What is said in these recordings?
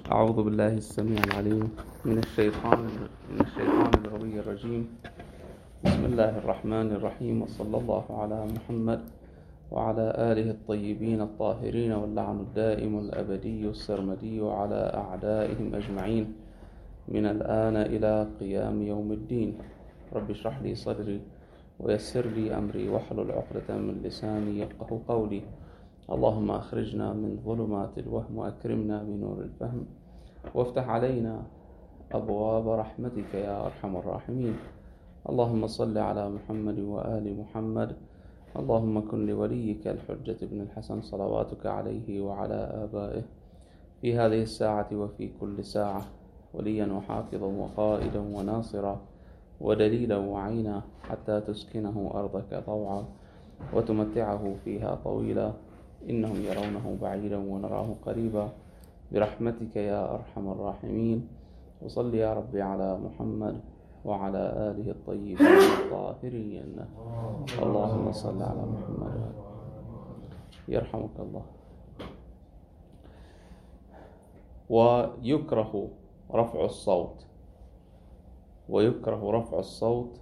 أعوذ بالله السميع العليم من الشيطان الغوي الرجيم. بسم الله الرحمن الرحيم، وصلى الله على محمد وعلى آله الطيبين الطاهرين، واللعن الدائم الأبدي السرمدي على أعدائهم أجمعين من الآن إلى قيام يوم الدين. رب اشرح لي صدري ويسر لي أمري واحلل عقدة من لساني يفقه قولي. اللهم أخرجنا من ظلمات الوهم وأكرمنا بنور الفهم، وافتح علينا أبواب رحمتك يا أرحم الراحمين. اللهم صل على محمد وآل محمد. اللهم كن لوليك الحجة بن الحسن صلواتك عليه وعلى آبائه في هذه الساعة وفي كل ساعة وليا وحافظا وقائدا وناصرا ودليلا وعينا، حتى تسكنه أرضك طوعا وتمتعه فيها طويلا. إنهم يرونه بعيدا ونراه قريبا، برحمتك يا أرحم الراحمين. وصل يا ربي على محمد وعلى آله الطيبين الطاهرين. اللهم صل على محمد يرحمك الله. ويكره رفع الصوت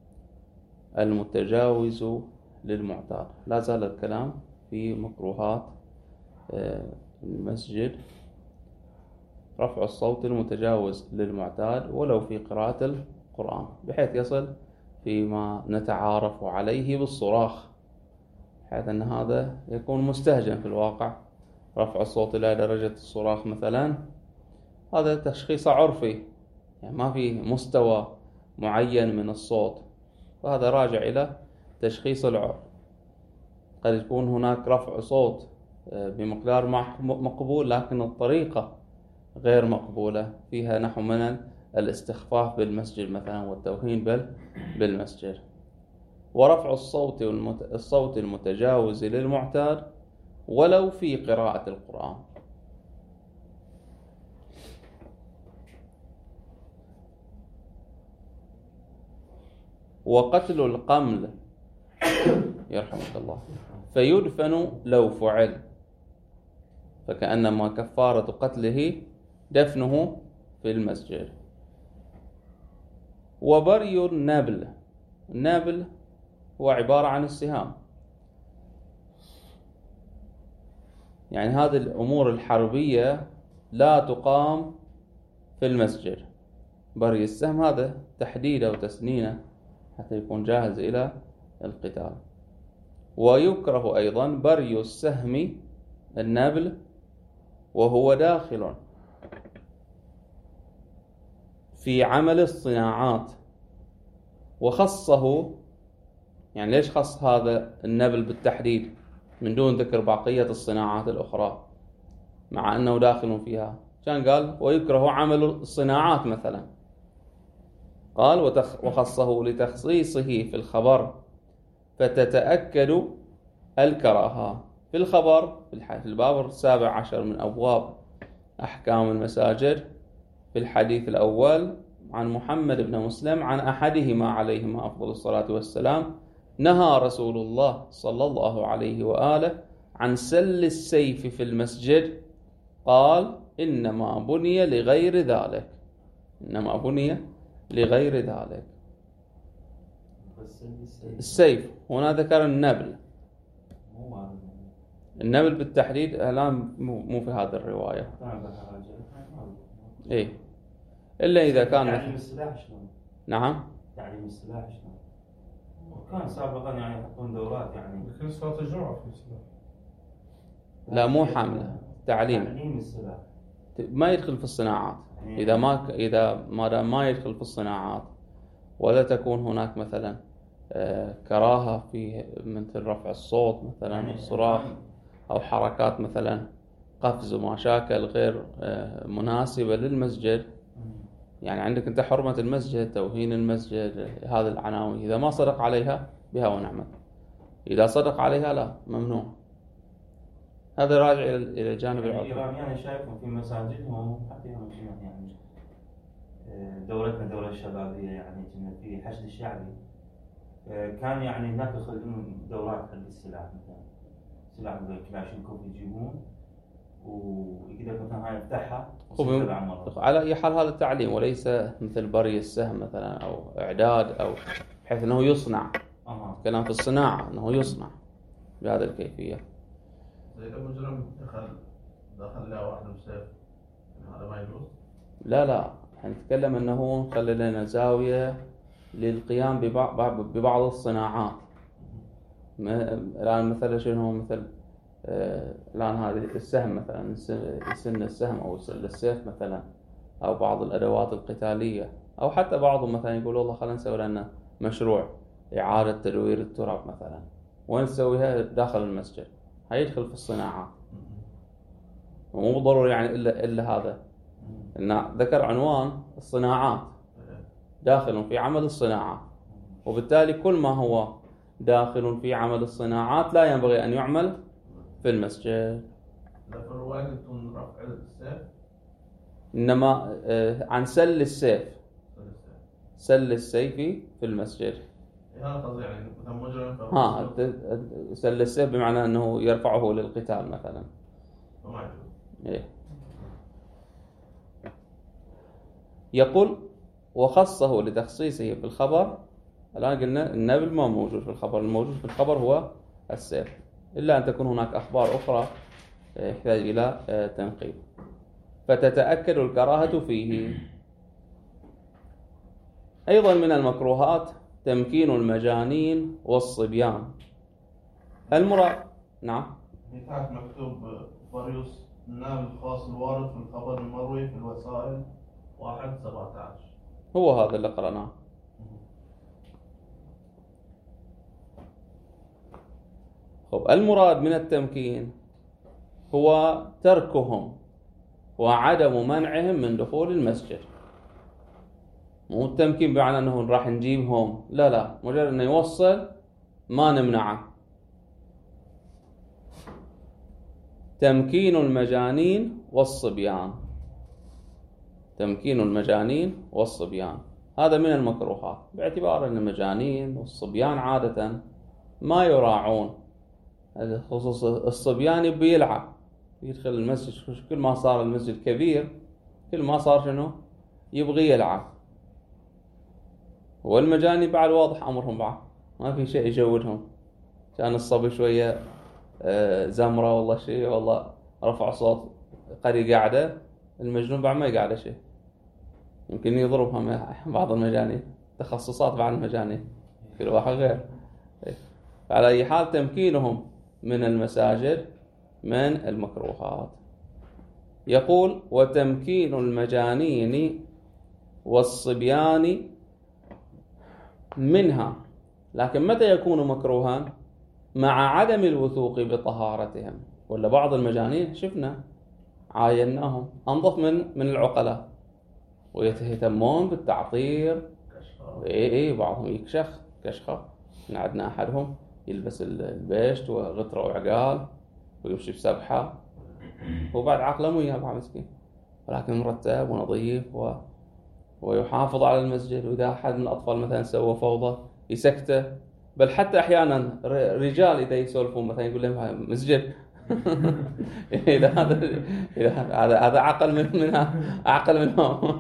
المتجاوز للمعتاد. لا زال الكلام في مكروهات المسجد. رفع الصوت المتجاوز للمعتاد ولو في قراءة القرآن، بحيث يصل فيما نتعارف عليه بالصراخ، بحيث أن هذا يكون مستهجن في الواقع. رفع الصوت إلى درجة الصراخ مثلا، هذا تشخيص عرفي، يعني ما في مستوى معين من الصوت، وهذا راجع إلى تشخيص العرف. قد يكون هناك رفع صوت بمقدار مقبول، لكن الطريقة غير مقبولة، فيها نحو من الاستخفاف بالمسجد مثلا والتوهين بالمسجد. ورفع الصوت المتجاوز للمعتاد ولو في قراءة القرآن. وقتل القمل يرحمك الله فيدفن لو فعل، فكأنما كفارة قتله دفنه في المسجد. وبري النبل هو عبارة عن السهام، يعني هذه الأمور الحربية لا تقام في المسجد. بري السهم هذا تحديده وتسنينه حتى يكون جاهز إلى القتال. ويكره أيضا بري السهم النبل وهو داخل في عمل الصناعات. وخصه، يعني ليش خص هذا النبل بالتحديد من دون ذكر بقية الصناعات الأخرى مع أنه داخل فيها؟ كان قال ويكره عمل الصناعات مثلا، قال وخصه لتخصيصه في الخبر، فتتأكد الكراهة في الخبر في الباب 17 من أبواب أحكام المساجد. في الحديث الأول عن محمد بن مسلم عن أحدهما عليهما أفضل الصلاة والسلام: نهى رسول الله صلى الله عليه وآله عن سل السيف في المسجد، قال إنما بني لغير ذلك. السيف هنا ذكر النبل بالتحديد، الآن مو في هذه الرواية. إيه، إلا إذا كان تعليم السلاح شلون؟ نعم، تعليم السلاح شلون؟ وكان سابقا يعني يحطون دورات، يعني لكن صلاة الجمعة في السلاح. لا مو حاملة، تعليم السلاح ما يدخل في الصناعات. إذا ما يدخل في الصناعات، ولا تكون هناك مثلا كراهة في مثل رفع الصوت مثلا يعني الصراخ، أو حركات مثلا قفز ومشاكل غير مناسبة للمسجد. يعني عندك أنت حرمة المسجد، توهين المسجد، هذه العناوين إذا ما صدق عليها بها ونعمت، إذا صدق عليها لا، ممنوع. هذا راجع إلى جانب العرف. يعني شايفهم في مساجدهم حتى يعني دولتنا دولة الشبابية، يعني كنا في حشد الشعبي، كان يعني هناك يخلون دورات حق السلاح، مثلا سلاح مثل كلاشينكوف يجيبون ويقدر مثلا هاي يفتحها على أي حال هذا التعليم، وليس مثل بري السهم مثلا أو إعداد، أو بحيث أنه يصنع. كلام في الصناعة أنه يصنع بهذه الكيفية. زي المجرم دخل له واحد بسيف، هذا ما يجوز؟ لا، نتكلم أنه نخلي لنا زاوية للقيام ببعض الصناعات. الآن مثلا شنو مثل الآن هذه السهم مثلا، سن السهم أو السيف مثلا، أو بعض الأدوات القتالية، أو حتى بعضهم مثلا يقول والله خلينا نسوي لنا مشروع إعادة تدوير التراب مثلا، وين نسويها؟ داخل المسجد. هيدخل في الصناعات، ومو ضروري يعني إلا هذا. إن ذكر عنوان الصناعات، داخل في عمل الصناعات، وبالتالي كل ما هو داخل في عمل الصناعات لا ينبغي أن يعمل في المسجد. في الرواية يكون رفع السيف، إنما عن سل السيف، سل السيف في المسجد. هذا قصدي يعني مثلا مجرم سل السيف بمعنى أنه يرفعه للقتال مثلا. فما يجوز. إيه. يقول وخصه لتخصيصه في الخبر. الآن قلنا النبل ما موجود في الخبر، الموجود في الخبر هو السيف، إلا أن تكون هناك أخبار أخرى يحتاج إلى تنقيب، فتتأكد الكراهة فيه. أيضا من المكروهات تمكين المجانين والصبيان. المراد نعم. تحت مكتوب فريوس الناب الخاص الوارد في الخبر المروي في الوسائل 1:17. هو هذا اللي قرأناه. خب، المراد من التمكين هو تركهم وعدم منعهم من دخول المسجد. مو التمكين بمعنى أنه راح نجيبهم، لا، مجرد أنه يوصل ما نمنعه. تمكين المجانين والصبيان، تمكين المجانين والصبيان هذا من المكروهات، باعتبار أن المجانين والصبيان عادة ما يراعون، خصوص الصبيان يبي يلعب، يدخل المسجد، كل ما صار المسجد كبير كل ما صار شنو يبغي يلعب. والمجاني بعد واضح أمرهم بعد ما في شيء يجودهم. كان الصبي شوية زمرة والله شيء، والله رفع صوت قري قاعدة، المجنون بعد ما يقعد شيء، يمكن يضربهم بعض المجانين، تخصصات بعض المجانين كل واحد غير. على أي حال تمكينهم من المساجد من المكروهات. يقول وتمكين المجانين والصبيان منها، لكن متى يكون مكروها؟ مع عدم الوثوق بطهارتهم. ولا بعض المجانين شفنا عايناهم أنظف من العقلاء، ويهتمون بالتعطير. بعضهم يكشخ كشخة. عندنا أحدهم يلبس البيشت وغترة وعقال ويمشي بسبحة، وبعد عقله مو يابع مسكين، ولكن مرتب ونظيف ويحافظ على المسجد. وإذا أحد من الأطفال مثلا سوى فوضى يسكته، بل حتى أحيانا رجال إذا يسولفون مثلا يقول لهم مسجد هذا عقل منهم.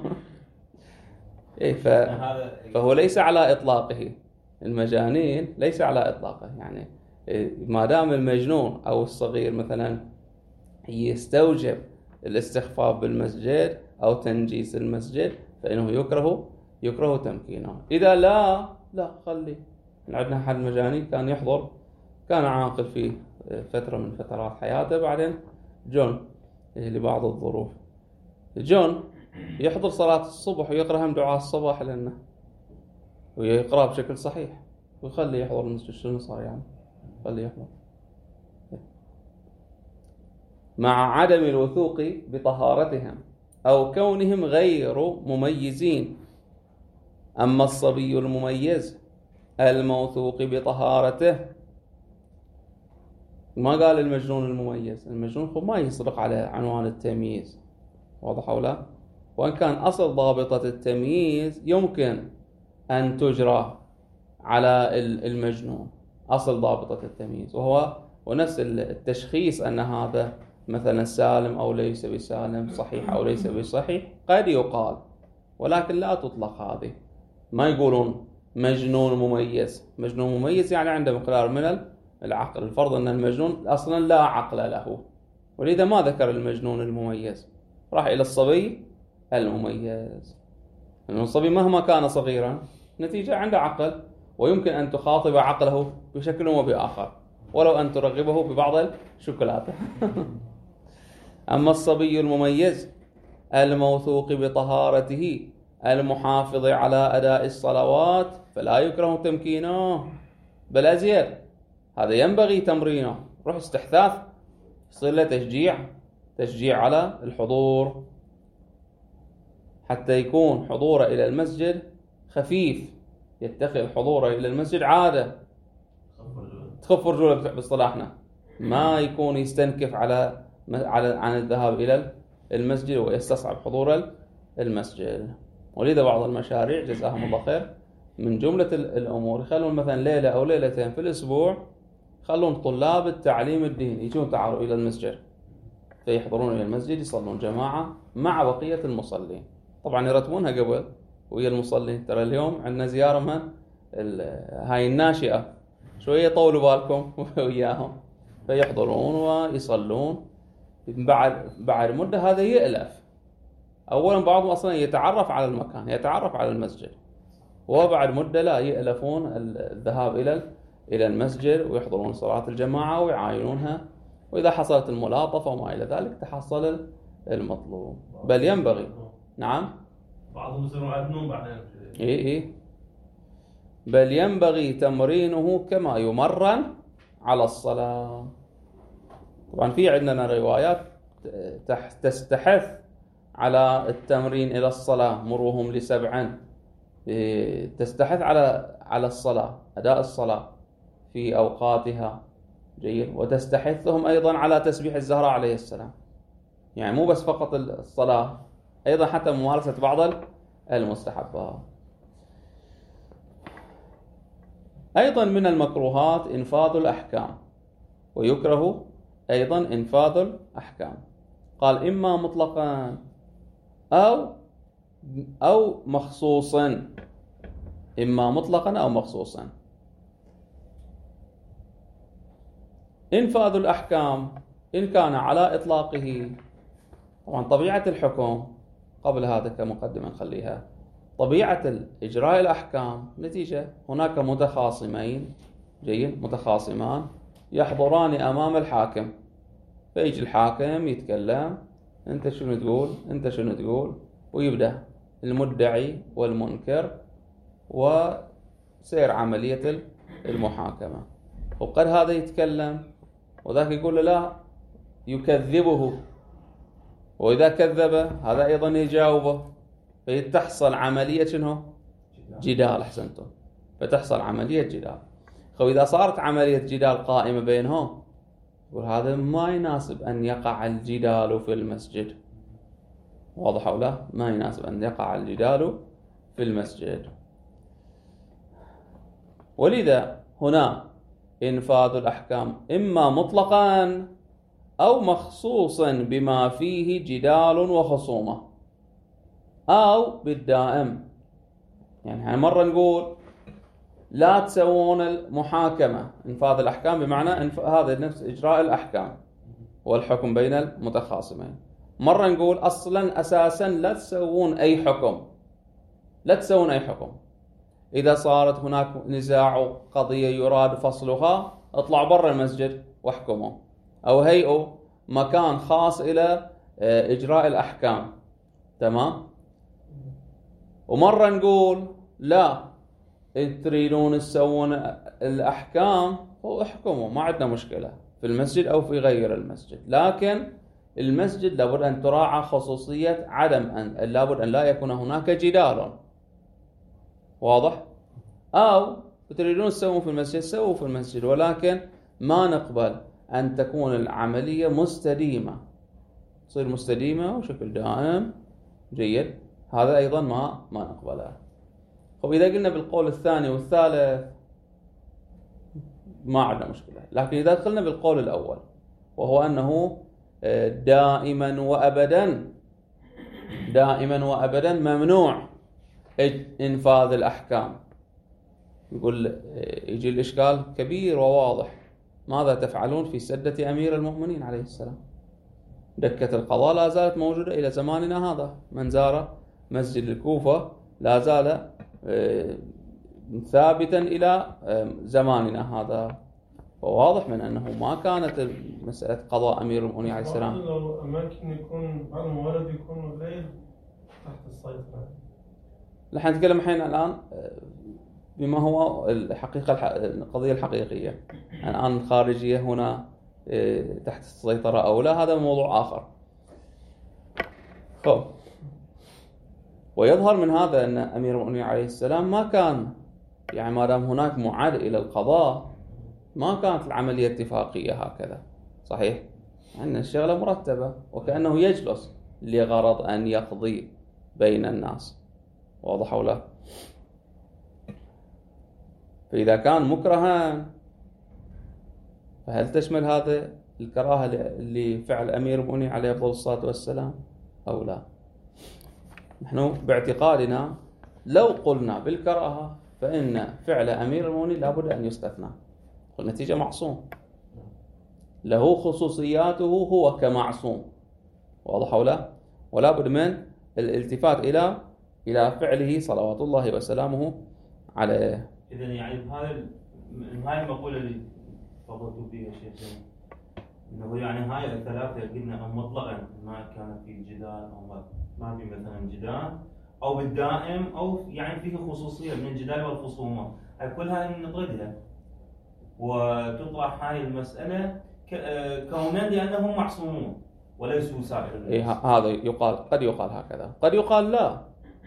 فهو ليس على إطلاقه، المجانين ليس على إطلاقه. يعني ما دام المجنون أو الصغير مثلا يستوجب الاستخفاف بالمسجد أو تنجيس المسجد فإنه يكره تمكينه. إذا لا خلي. عندنا أحد المجانين كان يحضر، كان عاقل في فترة من فترات حياته، بعدين جون لبعض الظروف جون يحضر صلاة الصبح ويقرأ هم دعاء الصباح لنا، ويقرأ بشكل صحيح، ويخلي يحضر المسجد. شنو صار يعني؟ خلي يحضر مع عدم الوثوق بطهارتهم أو كونهم غير مميزين. أما الصبي المميز الموثوق بطهارته، ما قال المجنون المميز، المجنون ما يصدق على عنوان التمييز، واضح أو لا؟ وإن كان أصل ضابطة التمييز يمكن أن تجرى على المجنون، أصل ضابطة التمييز وهو ونفس التشخيص أن هذا مثلا سالم أو ليس بسالم، صحيح أو ليس بصحيح، قد يقال، ولكن لا تطلق هذه. ما يقولون مجنون مميز. مجنون مميز يعني عنده مقدار من العقل. الفرض أن المجنون أصلا لا عقل له، ولذا ما ذكر المجنون المميز، راح إلى الصبي المميز. لأن الصبي مهما كان صغيرا نتيجة عنده عقل، ويمكن أن تخاطب عقله بشكل وبآخر، ولو أن ترغبه ببعض الشوكولاتة. أما الصبي المميز الموثوق بطهارته المحافظ على أداء الصلوات فلا يكره تمكينه، بل أزيد، هذا ينبغي تمرينه. روح استحثاث، يصير له تشجيع على الحضور، حتى يكون حضوره إلى المسجد خفيف، يتخذ حضوره إلى المسجد عادة تخف رجوله باصطلاحنا، ما يكون يستنكف عن الذهاب إلى المسجد ويستصعب حضور المسجد. ولذا بعض المشاريع جزاهم الله خير من جملة الأمور يخلون مثلا ليلة أو ليلتين في الأسبوع، يخلون طلاب التعليم الديني يجون تعالوا إلى المسجد، فيحضرون إلى المسجد يصلون جماعة مع بقية المصلين. طبعا يرتبونها قبل ويا المصلين. ترى اليوم عندنا زيارة من هاي الناشئة، شوية طولوا بالكم وياهم، فيحضرون ويصلون. بعد مدة هذا يألف. أولا بعضهم أصلا يتعرف على المكان، يتعرف على المسجد، وبعد مدة لا يألفون الذهاب إلى المسجد ويحضرون صلاة الجماعة ويعاينونها، وإذا حصلت الملاطفة وما إلى ذلك تحصل المطلوب. بل ينبغي، نعم، بعضهم يصيرون يعدنون بعدين. إيه، بل ينبغي تمرينه كما يمرن على الصلاة. طبعا في عندنا روايات تستحث على التمرين إلى الصلاة، مروهم ل7، تستحث على الصلاة، أداء الصلاة في أوقاتها، جيد، وتستحثهم أيضا على تسبيح الزهراء عليه السلام. يعني مو بس فقط الصلاة، أيضا حتى ممارسة بعض المستحبات. أيضا من المكروهات إنفاذ الأحكام، ويكره أيضا إنفاذ الأحكام. قال إما مطلقا أو مخصوصا، إما مطلقا أو مخصوصا. إنفاذ الأحكام إن كان على إطلاقه، طبعا طبيعة الحكم قبل هذا كمقدمة نخليها. طبيعة إجراء الأحكام نتيجة هناك متخاصمين، جيد، متخاصمان يحضران أمام الحاكم، فيجي الحاكم يتكلم، أنت شنو تقول، أنت شنو تقول، ويبدأ المدعي والمنكر وسير عملية المحاكمة. وقد هذا يتكلم وذاك يقول له لا، يكذبه، وإذا كذب هذا أيضا يجاوبه، فتحصل عملية شنو؟ جدال. أحسنتم، فتحصل عملية جدال. وإذا صارت عملية جدال قائمة بينهم، يقول هذا ما يناسب أن يقع الجدال في المسجد. واضح أو لا؟ ما يناسب أن يقع الجدال في المسجد. ولذا هنا إنفاذ الأحكام إما مطلقا أو مخصوصا بما فيه جدال وخصومة، أو بالدائم. يعني مرة نقول لا تسوون المحاكمة، إنفاذ الأحكام بمعنى هذا نفس إجراء الأحكام والحكم بين المتخاصمين. مرة نقول أصلا أساسا لا تسوون أي حكم، لا تسوون أي حكم. إذا صارت هناك نزاع قضية يراد فصلها، اطلعوا برا المسجد واحكموا، أو هيئوا مكان خاص إلى إجراء الأحكام. تمام. ومرة نقول لا، تريدون تسوون الأحكام احكموا، ما عندنا مشكلة في المسجد أو في غير المسجد، لكن المسجد لابد أن تراعى خصوصية عدم لابد أن لا يكون هناك جدال. واضح؟ أو تريدون تسوون في المسجد سووا في المسجد، ولكن ما نقبل أن تكون العملية مستديمة، تصير مستديمة وشكل دائم، جيد، هذا أيضا ما نقبله. وإذا قلنا بالقول الثاني والثالث ما عندنا مشكلة، لكن إذا دخلنا بالقول الأول وهو أنه دائما وأبدا ممنوع إنفاذ الأحكام. يقول يجي الإشكال كبير وواضح، ماذا تفعلون في سدة أمير المؤمنين عليه السلام؟ دكة القضاء لا زالت موجودة إلى زماننا هذا. من زار مسجد الكوفة لا زال ثابتا إلى زماننا هذا. وواضح من أنه ما كانت مسألة قضاء أمير المؤمنين عليه السلام. لو أماكن يكون بعض الموارد يكون غير تحت السيطرة. نحن نتكلم الآن بما هو القضية الحقيقية. الآن الخارجية هنا تحت السيطرة أو لا، هذا موضوع آخر. ويظهر من هذا أن أمير المؤمنين عليه السلام ما كان، يعني ما دام هناك معاد إلى القضاء، ما كانت العملية اتفاقية هكذا. صحيح أن الشغلة مرتبة، وكأنه يجلس لغرض أن يقضي بين الناس. واضح أو لا؟ فإذا كان مكرها، فهل تشمل هذا الكراهة لفعل أمير المؤمنين عليه أفضل الصلاة والسلام أو لا؟ نحن باعتقادنا لو قلنا بالكراهة فإن فعل أمير المؤمنين لابد أن يستثنى، والنتيجة معصوم، له خصوصياته هو كمعصوم. واضح أو لا؟ ولا بد من الالتفات إلى فعله صلوات الله وسلامه عليه. إذن يعني هاي المقولة اللي تفضلتوا فيها شيخ، إنه يعني هاي الثلاثة قلنا مطلقا ما كان في جدال أو ما في مثلا جدال أو بالدائم أو يعني فيه خصوصية من الجدال والخصومات، هاي كلها نطردها وتطرح هاي المسألة كونان لأنهم معصومون وليسوا سائر الناس. هذا يقال، قد يقال هكذا، قد يقال لا،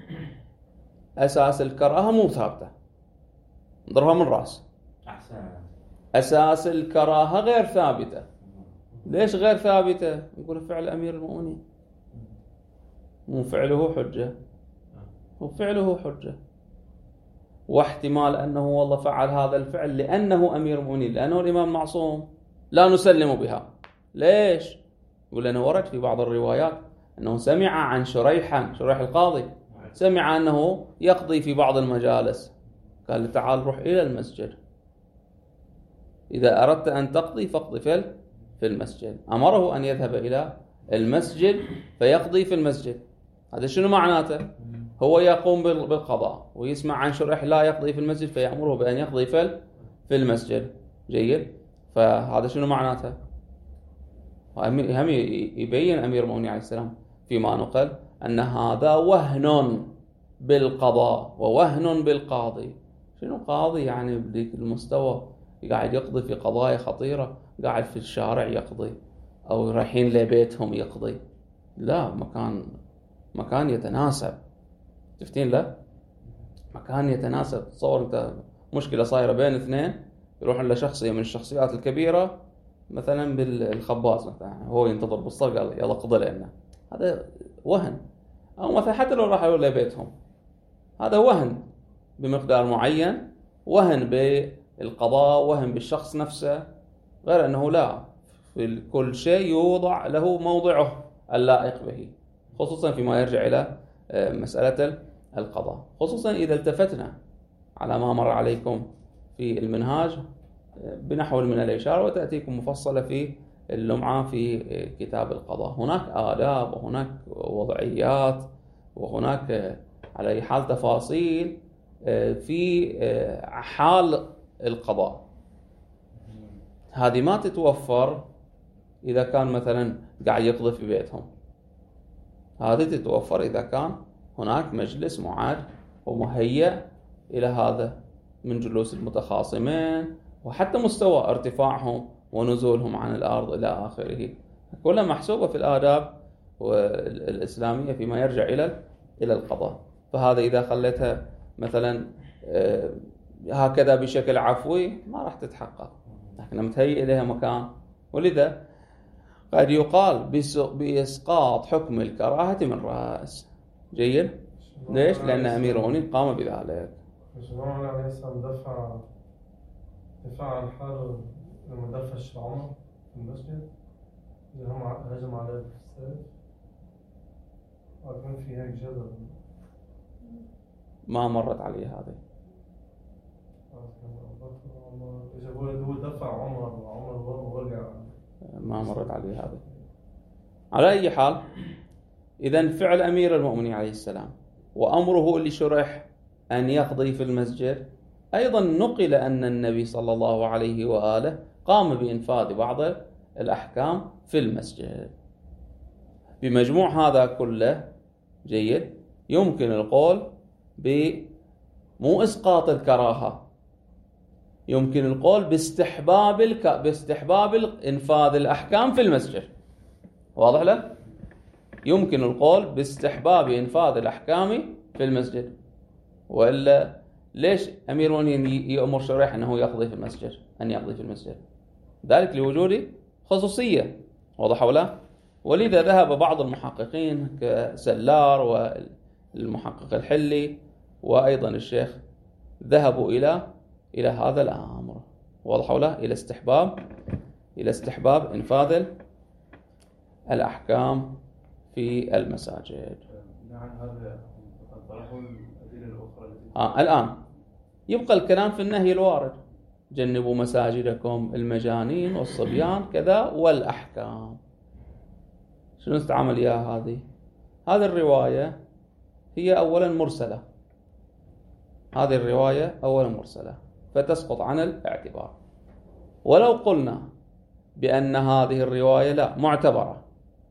أساس الكراهة مو ثابتة، نضربها من رأس. أحسن. أساس الكراهة غير ثابتة. ليش غير ثابتة؟ نقول فعل أمير المؤمنين، مو فعله حجة، وفعله حجة، واحتمال أنه والله فعل هذا الفعل لأنه أمير المؤمنين، لأنه الإمام معصوم، لا نسلم بها. ليش؟ يقول لنا ورد في بعض الروايات أنه سمع عن شريح القاضي، سمع أنه يقضي في بعض المجالس، قال تعال روح إلى المسجد، إذا أردت أن تقضي فاقضي في المسجد. أمره أن يذهب إلى المسجد فيقضي في المسجد. هذا شنو معناته؟ هو يقوم بالقضاء ويسمع عن شريح لا يقضي في المسجد فيأمره بأن يقضي في المسجد. جيد؟ فهذا شنو معناته؟ هم يبين أمير المؤمنين عليه السلام فيما نقل أن هذا وهن بالقضاء ووهن بالقاضي. شنو قاضي يعني بديك المستوى قاعد يقضي في قضايا خطيرة، قاعد في الشارع يقضي أو رايحين لبيتهم يقضي؟ لا، مكان يتناسب. شفتين؟ لا، مكان يتناسب. تصور أنت مشكلة صايرة بين اثنين، يروحون لشخصية من الشخصيات الكبيرة مثلا بالخباز مثلا، هو ينتظر بالصف قال يلا قضي لنا، هذا وهن. أو مثلا حتى لو راحوا لبيتهم، هذا وهن بمقدار معين، وهن بالقضاء، وهن بالشخص نفسه، غير أنه لا، في كل شيء يوضع له موضعه اللائق به، خصوصا فيما يرجع إلى مسألة القضاء، خصوصا إذا التفتنا على ما مر عليكم في المنهاج بنحو من الإشارة، وتأتيكم مفصلة في اللمعة في كتاب القضاء. هناك آداب وهناك وضعيات وهناك على أي حال تفاصيل في حال القضاء، هذه ما تتوفر إذا كان مثلا قاعد يقضي في بيتهم، هذه تتوفر إذا كان هناك مجلس معاد ومهيأ إلى هذا من جلوس المتخاصمين، وحتى مستوى ارتفاعهم ونزولهم عن الأرض إلى آخره، كلها محسوبة في الآداب الإسلامية فيما يرجع إلى القضاء. فهذا إذا خليتها مثلا هكذا بشكل عفوي ما راح تتحقق، لكن متهيئ لها مكان. ولذا قد يقال بإسقاط حكم الكراهة من رأس. جيد؟ ليش؟ لأن أمير المؤمنين قام بذلك. الإمام عليه السلام دفع عن حاله لما دفع عمر في المسجد. هجم عليه بالسيف، وكان في هيك جدل. ما مرت علي هذه. هو دفع عمر ووقع. ما مرت علي هذه. على أي حال، إذن فعل أمير المؤمنين عليه السلام وأمره لشريح أن يقضي في المسجد، أيضا نقل أن النبي صلى الله عليه وآله قام بإنفاذ بعض الأحكام في المسجد. بمجموع هذا كله جيد يمكن القول مو إسقاط الكراهة، يمكن القول باستحباب إنفاذ الأحكام في المسجد. واضح له؟ يمكن القول باستحباب إنفاذ الأحكام في المسجد. وإلا ليش أمير المؤمنين يأمر شريح أنه يقضي في المسجد، أن يقضي في المسجد؟ ذلك لوجود خصوصية. واضح ولا؟ ولذا ذهب بعض المحققين كسلار والمحقق الحلي وأيضا الشيخ ذهبوا إلى هذا الأمر. واضح ولا؟ إلى استحباب إنفاذ الأحكام في المساجد. نعم، هذا طرحوا الأدلة الأخرى الآن يبقى الكلام في النهي الوارد: جنبوا مساجدكم المجانين والصبيان كذا والأحكام. شنو استعمل إياها هذه الرواية؟ هي أولا مرسلة. هذه الرواية أولا مرسلة فتسقط عن الاعتبار. ولو قلنا بأن هذه الرواية لا معتبرة،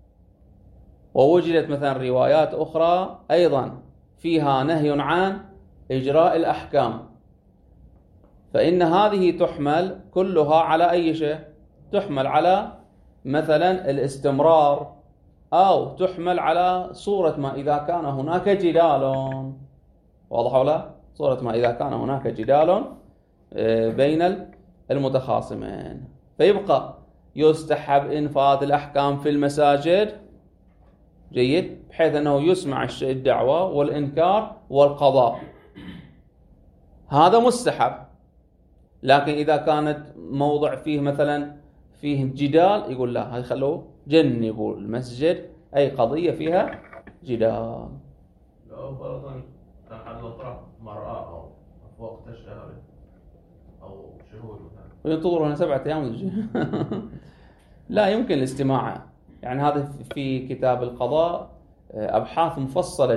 ووجدت مثلا روايات أخرى أيضا فيها نهي عن إجراء الأحكام، فإن هذه تحمل كلها على أي شيء؟ تحمل على مثلا الاستمرار، أو تحمل على صورة ما إذا كان هناك جدال. واضح ولا؟ صورة ما إذا كان هناك جدال بين المتخاصمين، فيبقى يستحب إنفاذ الأحكام في المساجد جيد، بحيث أنه يسمع الدعوة والإنكار والقضاء، هذا مستحب. لكن إذا كانت موضع فيه مثلا فيه جدال، يقول لا، هاي خلوه جنبوا المسجد أي قضية فيها جدال. لو فرضا أحد يطرح مرأة أو وقت الشهر أو شهور وينتظروا هنا 7 أيام لا يمكن الاستماع. يعني هذا في كتاب القضاء أبحاث مفصلة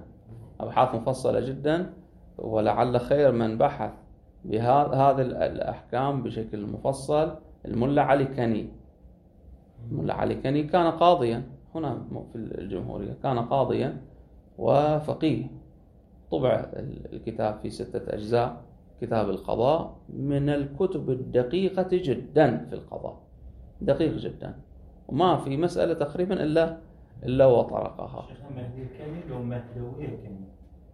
جدا، ولعل خير من بحث بهذه الأحكام بشكل مفصل الملا علي كني. الملا علي كني كان قاضيا هنا في الجمهورية، كان قاضيا وفقيه. طبع الكتاب في 6 أجزاء، كتاب القضاء، من الكتب الدقيقة جدا في القضاء، دقيق جدا، وما في مسألة تقريبا إلا وطرقها. شيخنا مهدي الكني لو مهدوية كني؟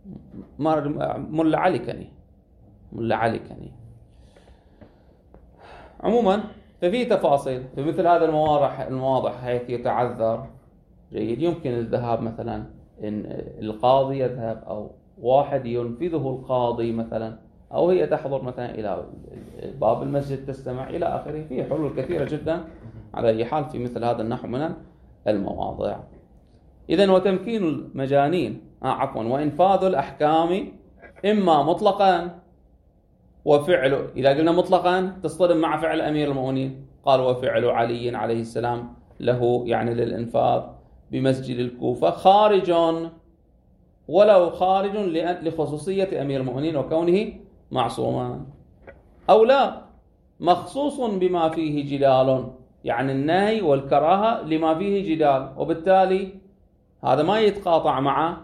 ملا علي كني. عموما ففي تفاصيل في مثل هذا المواضع حيث يتعذر جيد يمكن الذهاب، مثلا إن القاضي يذهب أو واحد ينفذه القاضي مثلا، أو هي تحضر مثلا إلى باب المسجد تستمع إلى آخره. فيه حلول كثيرة جدا على أي حال في مثل هذا النحو من المواضع. إذن وتمكين المجانين وإنفاذ الأحكام إما مطلقا وفعل، إذا قلنا مطلقا تصطدم مع فعل أمير المؤمنين، قال وفعل علي عليه السلام له يعني للإنفاذ بمسجد الكوفة خارج، ولو خارج لخصوصية أمير المؤمنين وكونه معصوما، أو لا مخصوص بما فيه جدال، يعني النهي والكراهة لما فيه جدال، وبالتالي هذا ما يتقاطع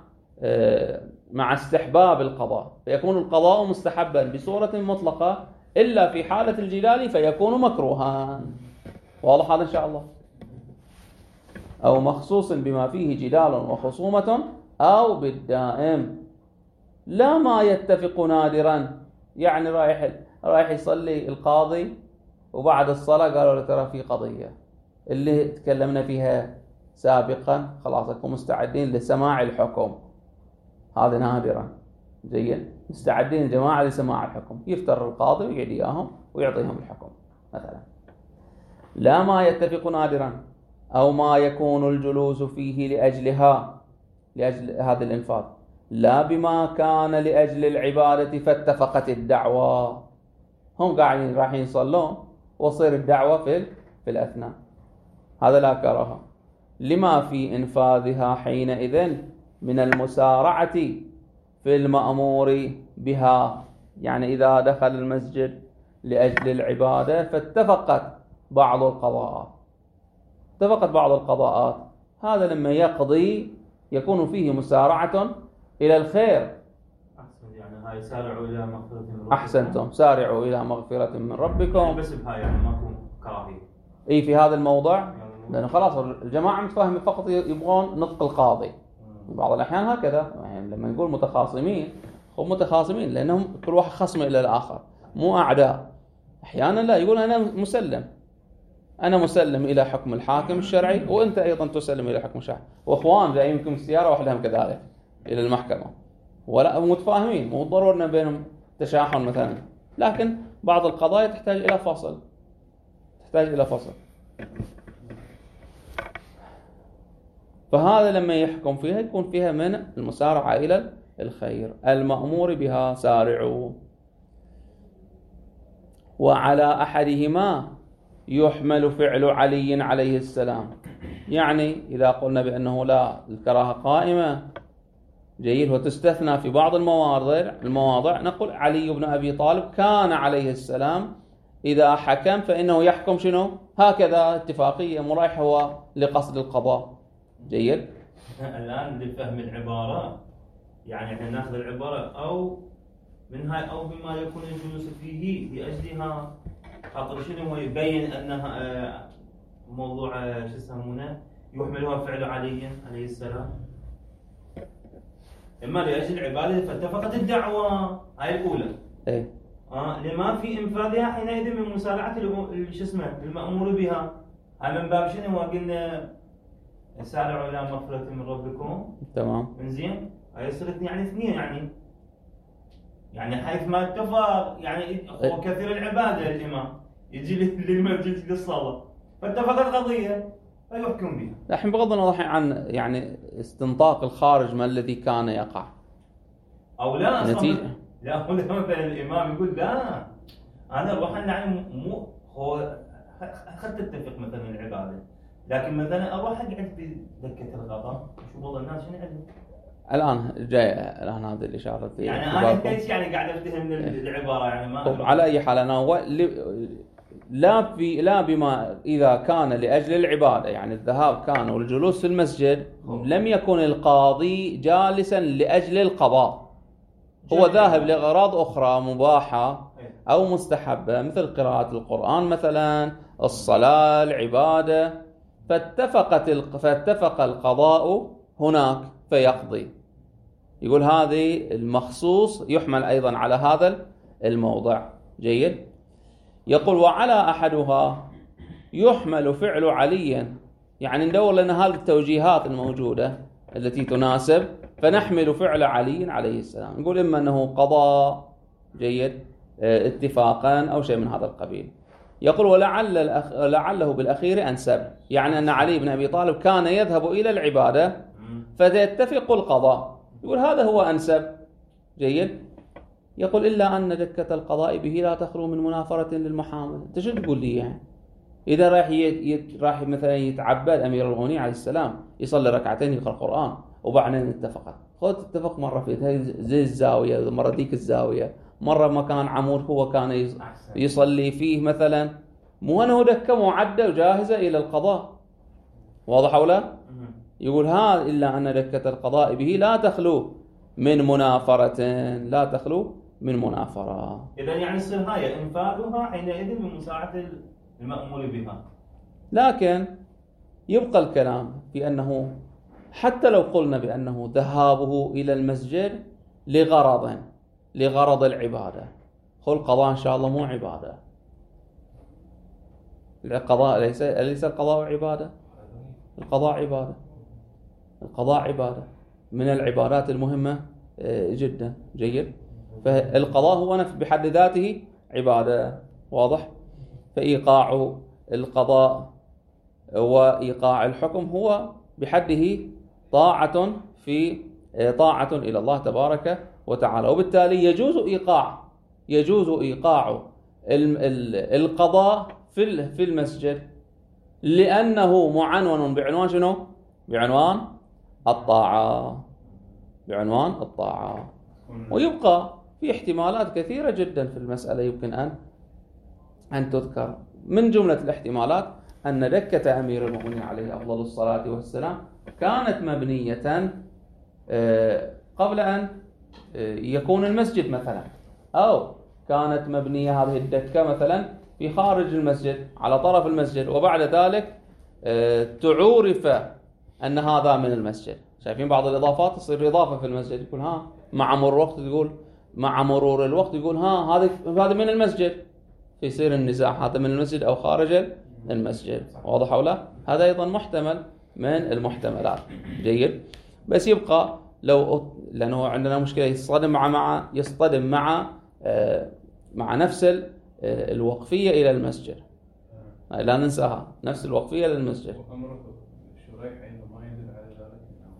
مع استحباب القضاء، فيكون القضاء مستحبا بصورة مطلقة، إلا في حالة الجدال فيكون مكروها. واضح هذا إن شاء الله؟ أو مخصوص بما فيه جدال وخصومة، أو بالدائم، لا ما يتفق نادرا. يعني رايح يصلي القاضي، وبعد الصلاة قالوا له ترى في قضية اللي تكلمنا فيها سابقا، خلاص أكون مستعدين لسماع الحكم. هذا نادرا جيد، مستعدين جماعة لسماع الحكم، يفتر القاضي ويقعد إياهم ويعطيهم الحكم مثلا. لا ما يتفق نادرا، أو ما يكون الجلوس فيه لأجلها، لأجل هذا الإنفاذ، لا بما كان لأجل العبادة فاتفقت الدعوة. هم قاعدين رايحين يصلون وصير الدعوة في الأثناء، هذا لا كراهة، لما في إنفاذها حينئذ من المسارعة في المأمور بها. يعني إذا دخل المسجد لأجل العبادة فاتفقت بعض القضاءات، هذا لما يقضي يكون فيه مسارعة إلى الخير. أحسن، يعني هاي سارعوا إلى مغفرة من ربكم. أحسنتم، سارعوا إلى مغفرة من ربكم. بس بهاي يعني ماكو كراهية. إي في هذا الموضع، لأنه خلاص الجماعة متفاهمين فقط يبغون نطق القاضي. بعض الأحيان هكذا، يعني لما نقول متخاصمين هم متخاصمين لأنهم كل واحد خصم إلى الآخر، مو أعداء. أحيانا لا، يقول أنا مسلم إلى حكم الحاكم الشرعي، وأنت أيضا تسلم إلى حكم الشرعي، وأخوان جايين يمكن السيارة وحدهم كذلك إلى المحكمة، ولا متفاهمين، مو ضروري بينهم تشاحن مثلا، لكن بعض القضايا تحتاج إلى فصل. فهذا لما يحكم فيها يكون فيها من المسارعة إلى الخير، المأمور بها سارعوا. وعلى أحدهما يحمل فعل علي عليه السلام، يعني إذا قلنا بأنه لا، الكراهة قائمة جيد وتستثنى في بعض المواضع نقول علي بن أبي طالب كان عليه السلام إذا حكم فإنه يحكم شنو؟ هكذا، اتفاقية مرايح هو لقصد القضاء. جيد. الآن لفهم العبارة، يعني احنا ناخذ العبارة أو من هاي أو بما يكون الجلوس فيه لأجلها، خاطر شنو هو يبين أنها موضوع شو يسمونه يحملها فعل علي عليه السلام، إما لأجل العبادة فاتفقت الدعوة، هاي الأولى. إيه. لما في إنفاذها حينئذ من مسارعة شو اسمه المأمور بها، هاي من باب شنو قلنا سارعوا إلى مغفرة من ربكم. تمام. إنزين، هاي صارت يعني اثنين، يعني حيث ما اتفق، يعني هو كثير العبادة الإمام يجي للمسجد للصلاة فاتفقت قضية فيحكم بها. الحين بغض النظر عن يعني استنطاق الخارج ما الذي كان يقع أو لا نتيجة. لا مثلا الإمام يقول لا أنا أروح يعني مو هو خلت تتفق مثلا العبادة، لكن مثلا أروح أقعد في دكة الغضب شو والله الناس شنو عندهم. الآن جاي هذه الإشارة يعني أنا ليش يعني قاعد أفتهم العبارة يعني ما على أي حال أنا لا بما إذا كان لأجل العبادة، يعني الذهاب كان والجلوس في المسجد لم يكن القاضي جالسا لأجل القضاء، هو ذاهب لأغراض أخرى مباحة أو مستحبة مثل قراءة القرآن مثلا، الصلاة، العبادة، فاتفق القضاء هناك فيقضي. يقول هذه المخصوص يحمل أيضا على هذا الموضع. جيد. يقول وعلى أحدها يحمل فعل علي، يعني ندور لنا هذه التوجيهات الموجودة التي تناسب، فنحمل فعل علي عليه السلام. نقول إما أنه قضاء جيد اتفاقا أو شيء من هذا القبيل. يقول ولعله بالأخير أنسب، يعني أن علي بن أبي طالب كان يذهب إلى العبادة فيتفق القضاء، يقول هذا هو أنسب. جيد. يقول إلا أن دكة القضاء به لا تخلو من منافرة للمحامل. أنت شو تقول لي يعني؟ إذا راح مثلا يتعبد أمير المؤمنين عليه السلام يصلي ركعتين يقرأ القرآن وبعدين اتفقت، اتفق مرة في زي الزاوية، مرة ذيك الزاوية، مرة مكان عمود هو كان يصلي فيه مثلا، مو أنه دكة معدة وجاهزة إلى القضاء. واضح أو لا؟ يقول هذا إلا أن دكة القضاء به لا تخلو من منافرة. إذا يعني يصير هاي إنفاذها حينئذ من مساعدة المأمور بها. لكن يبقى الكلام في أنه حتى لو قلنا بأنه ذهابه إلى المسجد لغرض العبادة، قل القضاء إن شاء الله مو عبادة. القضاء ليس القضاء عبادة. القضاء عبادة من العبادات المهمة جدا. جيد. فالقضاء هو نفسه بحد ذاته عبادة. واضح. فإيقاع القضاء وإيقاع الحكم هو بحده طاعة إلى الله تبارك وتعالى، وبالتالي يجوز إيقاع القضاء في المسجد، لأنه معنون بعنوان شنو؟ بعنوان الطاعة. ويبقى في احتمالات كثيرة جدا في المسألة يمكن أن تذكر. من جملة الاحتمالات أن دكة أمير المؤمنين عليه أفضل الصلاة والسلام كانت مبنية قبل أن يكون المسجد مثلا، أو كانت مبنية هذه الدكة مثلا في خارج المسجد على طرف المسجد، وبعد ذلك تعورف أن هذا من المسجد. شايفين بعض الإضافات تصير إضافة في المسجد، يقول مع مرور الوقت يقول هذا من المسجد، فيصير النزاع هذا من المسجد أو خارج المسجد. واضح أو لا؟ هذا أيضا محتمل من المحتملات. جيد. بس يبقى لأنه عندنا مشكلة يصطدم مع نفس الوقفية إلى المسجد، لا ننساها، نفس الوقفية للمسجد. وأمره الشريح ما يدل على ذلك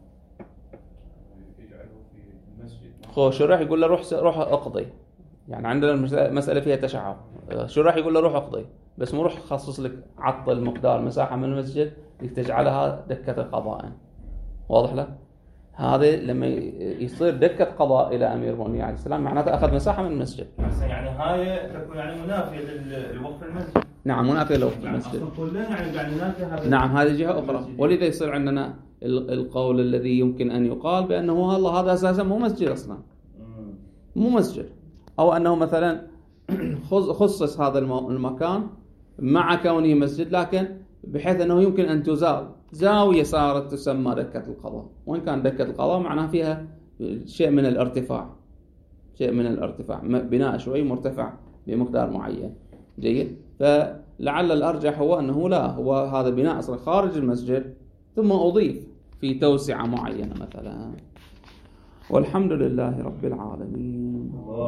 يجعله في المسجد. شريح يقول له روح اقضي، يعني عندنا المسألة فيها تشعب. شريح يقول له روح اقضي، بس مو روح خصص لك عطل مقدار مساحة من المسجد لتجعلها دكة قضاء. واضح لك؟ هذا لما يصير دكة قضاء إلى أمير المؤمنين عليه السلام معناته أخذ مساحة من المسجد. يعني هاي تكون يعني منافية للوقف المسجد. نعم، منافية لوقف المسجد. نعم، هذه جهة أخرى. ولذا يصير عندنا القول الذي يمكن أن يقال بأنه الله هذا أساسا مو مسجد أصلا، مو مسجد، أو أنه مثلا خصص هذا المكان مع كونه مسجد، لكن بحيث أنه يمكن أن تزال زاوية صارت تسمى دكة القضاء، وإن كان دكة القضاء معناها فيها شيء من الارتفاع، بناء شوي مرتفع بمقدار معين. جيد. فلعل الأرجح هو أنه لا، هو هذا بناء أصلا خارج المسجد ثم أضيف في توسعة معينة مثلا. والحمد لله رب العالمين.